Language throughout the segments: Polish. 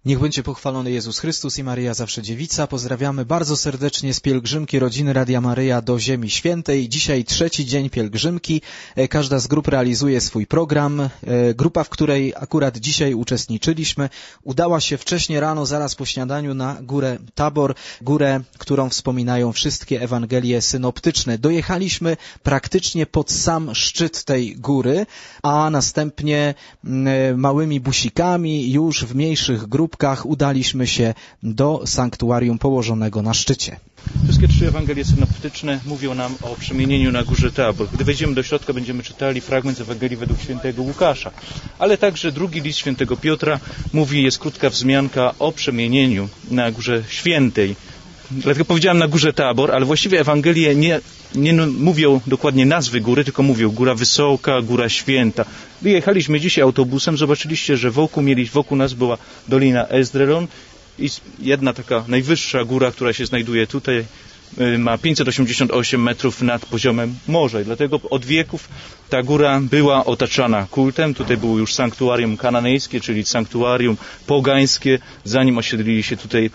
Niech będzie pochwalony Jezus Chrystus i Maryja Zawsze Dziewica. Pozdrawiamy bardzo serdecznie z pielgrzymki rodziny Radia Maryja do Ziemi Świętej. Dzisiaj 3. dzień pielgrzymki. Każda z grup realizuje swój program. Grupa, w której akurat dzisiaj uczestniczyliśmy, udała się wcześnie rano, zaraz po śniadaniu, na górę Tabor, górę, którą wspominają wszystkie Ewangelie synoptyczne. Dojechaliśmy praktycznie pod sam szczyt tej góry, a następnie małymi busikami już w mniejszych grupkach udaliśmy się do sanktuarium położonego na szczycie. Wszystkie 3 Ewangelie synoptyczne mówią nam o przemienieniu na górze Tabor. Gdy wejdziemy do środka, będziemy czytali fragment z Ewangelii według świętego Łukasza. Ale także drugi list świętego Piotra jest krótka wzmianka o przemienieniu na górze świętej. Dlatego powiedziałem na górze Tabor, ale właściwie Ewangelie nie mówią dokładnie nazwy góry, tylko mówią góra wysoka, góra święta. Wyjechaliśmy dzisiaj autobusem, zobaczyliście, że wokół nas była Dolina Esdrelon i jedna taka najwyższa góra, która się znajduje tutaj, ma 588 metrów nad poziomem morza i dlatego od wieków ta góra była otaczana kultem. Tutaj było już sanktuarium kananejskie, czyli sanktuarium pogańskie, zanim osiedlili się tutaj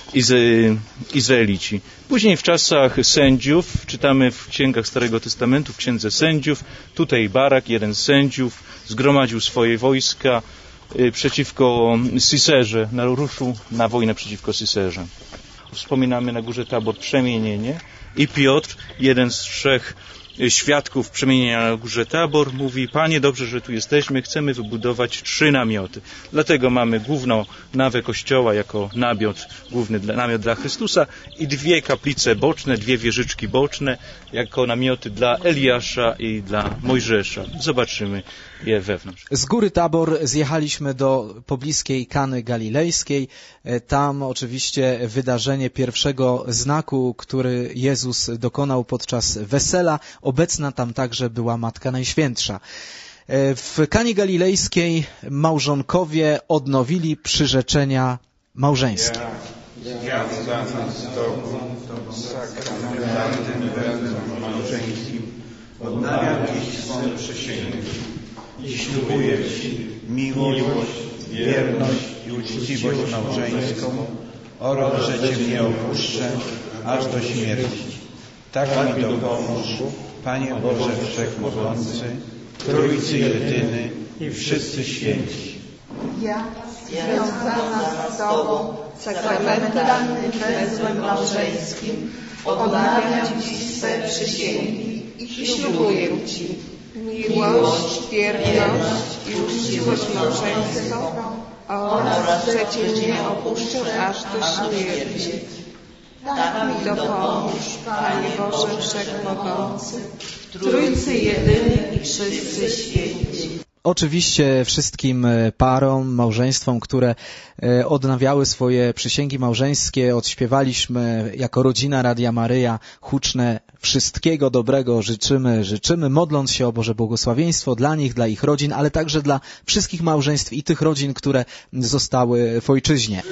Izraelici. Później w czasach sędziów, czytamy w księgach Starego Testamentu, w księdze sędziów, tutaj Barak, jeden z sędziów, zgromadził swoje wojska przeciwko Siserze, ruszył na wojnę przeciwko Siserze. Wspominamy na górze Tabor przemienienie i Piotr, jeden z 3 świadków przemienienia na górze Tabor, mówi: Panie, dobrze, że tu jesteśmy, chcemy wybudować 3 namioty. Dlatego mamy główną nawę kościoła jako główny namiot dla Chrystusa i 2 kaplice boczne, 2 wieżyczki boczne jako namioty dla Eliasza i dla Mojżesza. Zobaczymy je wewnątrz. Z góry Tabor zjechaliśmy do pobliskiej Kany Galilejskiej. Tam oczywiście wydarzenie pierwszego znaku, który Jezus dokonał podczas wesela. Obecna tam także była Matka Najświętsza. W Kanie Galilejskiej małżonkowie odnowili przyrzeczenia małżeńskie. Związana z Tobą sakramentalnym węzłem małżeńskim odnawiam dziś swą przysięgę i ślubuję Ci miłość, wierność i uczciwość małżeńską oraz, że Cię nie opuszczę aż do śmierci. Tak mi dopomóż, Panie Boże Wszechmogący, Trójcy Jedyny i wszyscy święci. Ja, związana z Tobą sakramentalnym węzłem małżeńskim, odnawiam Ci swe przysięgi i ślubuję Ci miłość, wierność i uczciwość małżeńską oraz, że Cię nie opuszczę aż do śmierci. Tak mi dopomóż, Panie Boże Wszechmogący, Trójcy Jedyny i wszyscy święci. Oczywiście wszystkim parom, małżeństwom, które odnawiały swoje przysięgi małżeńskie, odśpiewaliśmy jako rodzina Radia Maryja huczne wszystkiego dobrego życzymy, modląc się o Boże błogosławieństwo dla nich, dla ich rodzin, ale także dla wszystkich małżeństw i tych rodzin, które zostały w ojczyźnie.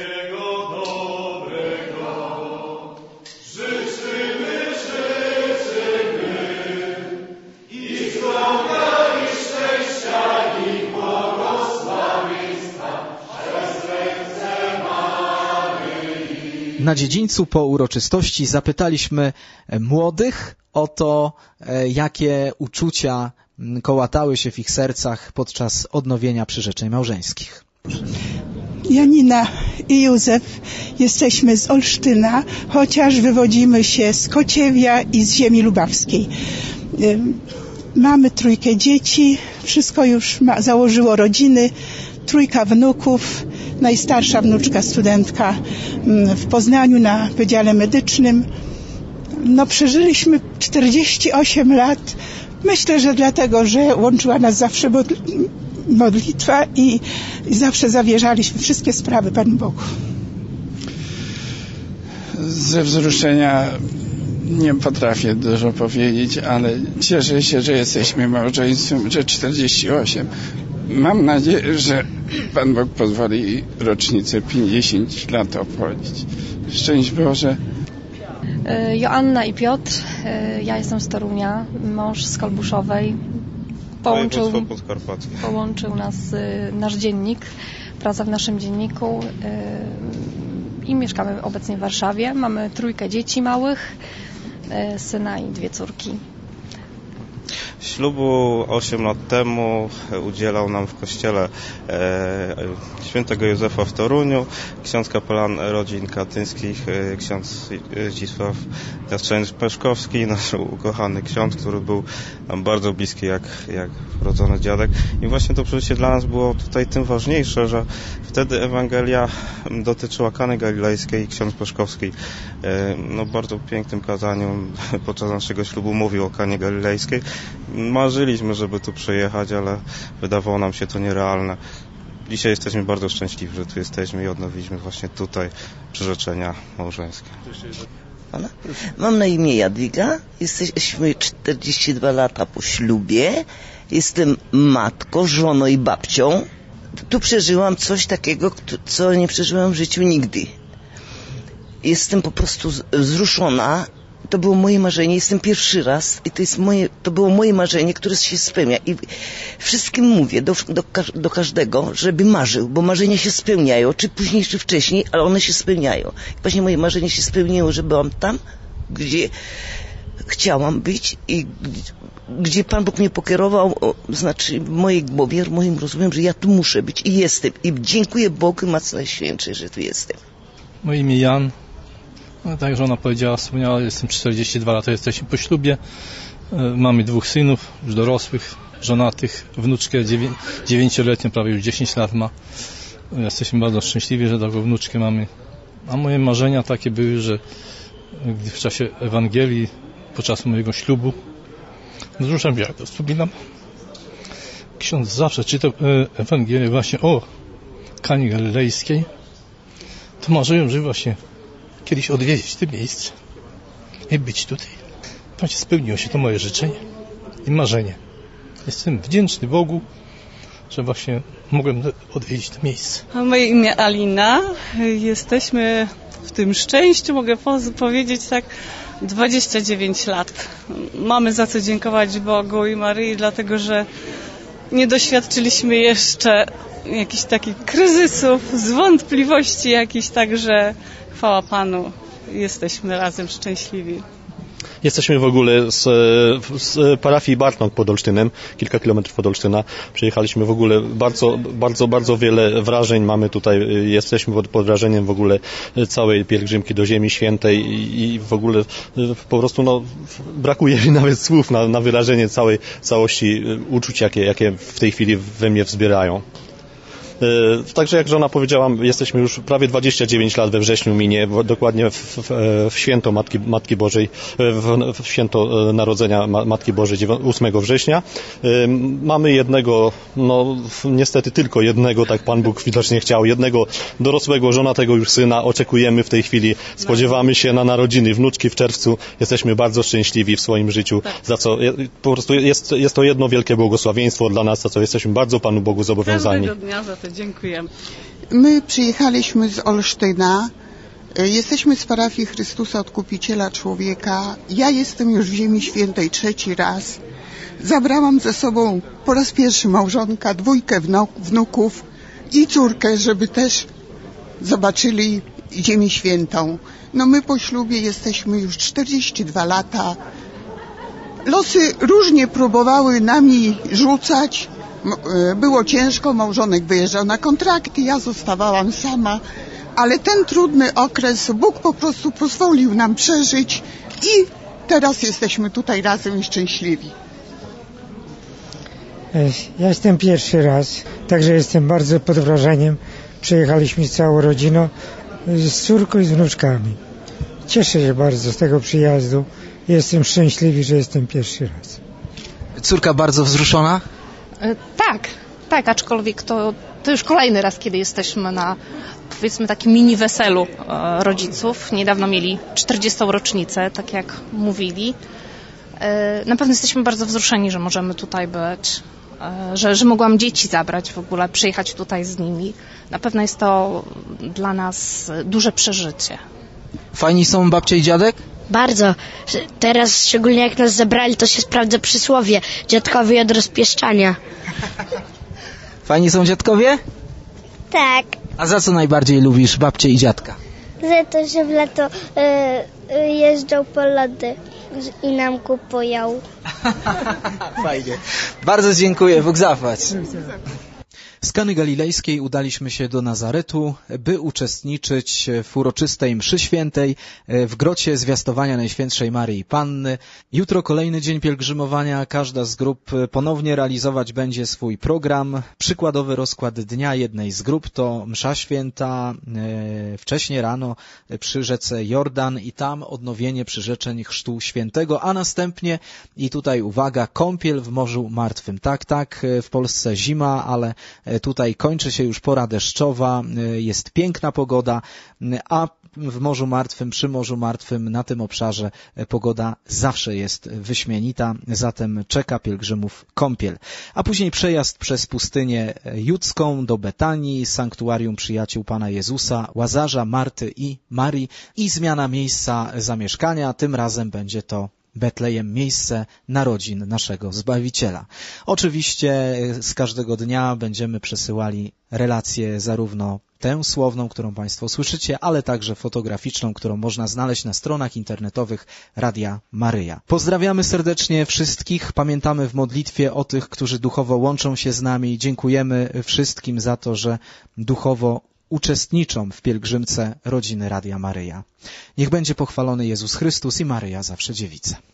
Na dziedzińcu po uroczystości zapytaliśmy młodych o to, jakie uczucia kołatały się w ich sercach podczas odnowienia przyrzeczeń małżeńskich. Janina i Józef jesteśmy z Olsztyna, chociaż wywodzimy się z Kociewia i z ziemi lubawskiej. Mamy 3 dzieci, wszystko już założyło rodziny, 3 wnuków, najstarsza wnuczka studentka w Poznaniu na Wydziale Medycznym. Przeżyliśmy 48 lat. Myślę, że dlatego, że łączyła nas zawsze modlitwa i zawsze zawierzaliśmy wszystkie sprawy Panu Bogu. Ze wzruszenia nie potrafię dużo powiedzieć, ale cieszę się, że jesteśmy małżeństwem, że 48. Mam nadzieję, że Pan Bóg pozwoli rocznicę 50 lat obchodzić. Szczęść Boże. Joanna i Piotr, ja jestem z Torunia, mąż z Kolbuszowej. Połączył nas nasz dziennik. praca w naszym dzienniku i mieszkamy obecnie w Warszawie. Mamy 3 dzieci małych, syna i 2 córki. Ślubu 8 lat temu udzielał nam w kościele świętego Józefa w Toruniu ksiądz kapelan rodzin katyńskich, ksiądz Zdzisław Jastrzębski, nasz ukochany ksiądz, który był nam bardzo bliski jak wrodzony dziadek. I właśnie to przeżycie dla nas było tutaj tym ważniejsze, że wtedy Ewangelia dotyczyła Kany Galilejskiej i ksiądz Peszkowski w bardzo pięknym kazaniu podczas naszego ślubu mówił o Kanie Galilejskiej. Marzyliśmy, żeby tu przyjechać, ale wydawało nam się to nierealne. Dzisiaj jesteśmy bardzo szczęśliwi, że tu jesteśmy i odnowiliśmy właśnie tutaj przyrzeczenia małżeńskie. Mam na imię Jadwiga, jesteśmy 42 lata po ślubie, jestem matką, żoną i babcią. Tu przeżyłam coś takiego, co nie przeżyłam w życiu nigdy. Jestem po prostu wzruszona. To było moje marzenie, jestem pierwszy raz i to było moje marzenie, które się spełnia. I wszystkim mówię, do każdego, żeby marzył, bo marzenia się spełniają, czy później, czy wcześniej, ale one się spełniają. I właśnie moje marzenie się spełniło, że byłam tam, gdzie chciałam być i gdzie Pan Bóg mnie pokierował, znaczy w mojej głowie, w moim rozumiem, że ja tu muszę być i jestem. I dziękuję Bogu Matce Najświętszej, że tu jestem. Moje imię Jan. No, tak jak żona powiedziała, wspomniała, jestem 42 lata, jesteśmy po ślubie. Mamy 2 synów, już dorosłych, żonatych, wnuczkę 9-letnią, prawie już 10 lat ma. Jesteśmy bardzo szczęśliwi, że taką wnuczkę mamy. A moje marzenia takie były, że gdy w czasie Ewangelii, podczas mojego ślubu, wzruszam się, jak to wspominam. Ksiądz zawsze czytał Ewangelię właśnie o Kanie Galilejskiej. To marzyłem, że właśnie kiedyś odwiedzić to miejsce i być tutaj. Właśnie spełniło się to moje życzenie i marzenie. Jestem wdzięczny Bogu, że właśnie mogłem odwiedzić to miejsce. A moje imię Alina. Jesteśmy w tym szczęściu, mogę powiedzieć tak, 29 lat. Mamy za co dziękować Bogu i Maryi, dlatego że nie doświadczyliśmy jeszcze jakichś takich kryzysów, zwątpliwości jakichś, także chwała Panu, jesteśmy razem szczęśliwi. Jesteśmy w ogóle z parafii Bartnąg pod Olsztynem, kilka kilometrów od Olsztyna. Przyjechaliśmy w ogóle bardzo wiele wrażeń mamy tutaj. Jesteśmy pod wrażeniem w ogóle całej pielgrzymki do Ziemi Świętej i w ogóle po prostu brakuje mi nawet słów na wyrażenie całości uczuć, jakie w tej chwili we mnie wzbierają. Także jak żona powiedziała, jesteśmy już prawie 29 lat we wrześniu minie, dokładnie w święto Matki Bożej, w święto Narodzenia Matki Bożej 8 września. Mamy jednego, niestety tylko jednego, tak Pan Bóg widocznie chciał, jednego dorosłego, żonatego już syna. Oczekujemy w tej chwili, spodziewamy się na narodziny wnuczki w czerwcu. Jesteśmy bardzo szczęśliwi w swoim życiu, za co po prostu jest to jedno wielkie błogosławieństwo dla nas, za co jesteśmy bardzo Panu Bogu zobowiązani. Każdego dnia za to dziękujemy. My przyjechaliśmy z Olsztyna. Jesteśmy z parafii Chrystusa Odkupiciela Człowieka. Ja jestem już w Ziemi Świętej 3. raz. Zabrałam ze sobą po raz pierwszy małżonka, 2 wnuków i córkę, żeby też zobaczyli Ziemię Świętą. My po ślubie jesteśmy już 42 lata. Losy różnie próbowały nami rzucać. Było ciężko, małżonek wyjeżdżał na kontrakty, ja zostawałam sama, ale ten trudny okres Bóg po prostu pozwolił nam przeżyć i teraz jesteśmy tutaj razem i szczęśliwi. Ja jestem pierwszy raz, także jestem bardzo pod wrażeniem. Przyjechaliśmy z całą rodziną, z córką i z wnuczkami. Cieszę się bardzo z tego przyjazdu. Jestem szczęśliwy, że jestem pierwszy raz. Córka bardzo wzruszona? Tak, aczkolwiek to już kolejny raz, kiedy jesteśmy na, powiedzmy, takim mini weselu rodziców. Niedawno mieli 40. rocznicę, tak jak mówili. Na pewno jesteśmy bardzo wzruszeni, że możemy tutaj być, że mogłam dzieci zabrać w ogóle, przyjechać tutaj z nimi. Na pewno jest to dla nas duże przeżycie. Fajni są babcia i dziadek? Bardzo. Teraz szczególnie jak nas zabrali, to się sprawdza przysłowie. Dziadkowie od rozpieszczania. Fajni są dziadkowie? Tak. A za co najbardziej lubisz babcię i dziadka? Za to, że w lato jeżdżą po lody i nam kupują. Fajnie. Bardzo dziękuję, Bóg zapłać. Z Kany Galilejskiej udaliśmy się do Nazaretu, by uczestniczyć w uroczystej mszy świętej w grocie Zwiastowania Najświętszej Maryi Panny. Jutro kolejny dzień pielgrzymowania. Każda z grup ponownie realizować będzie swój program. Przykładowy rozkład dnia jednej z grup to msza święta wcześnie rano przy rzece Jordan i tam odnowienie przyrzeczeń Chrztu Świętego, a następnie, i tutaj uwaga, kąpiel w Morzu Martwym. Tak, w Polsce zima, ale tutaj kończy się już pora deszczowa, jest piękna pogoda, a w Morzu Martwym, przy Morzu Martwym, na tym obszarze pogoda zawsze jest wyśmienita, zatem czeka pielgrzymów kąpiel. A później przejazd przez pustynię judzką do Betanii, sanktuarium przyjaciół Pana Jezusa, Łazarza, Marty i Marii i zmiana miejsca zamieszkania. Tym razem będzie to Betlejem, miejsce narodzin naszego Zbawiciela. Oczywiście z każdego dnia będziemy przesyłali relację zarówno tę słowną, którą Państwo słyszycie, ale także fotograficzną, którą można znaleźć na stronach internetowych Radia Maryja. Pozdrawiamy serdecznie wszystkich, pamiętamy w modlitwie o tych, którzy duchowo łączą się z nami. Dziękujemy wszystkim za to, że duchowo uczestniczą w pielgrzymce rodziny Radia Maryja. Niech będzie pochwalony Jezus Chrystus i Maryja zawsze dziewica.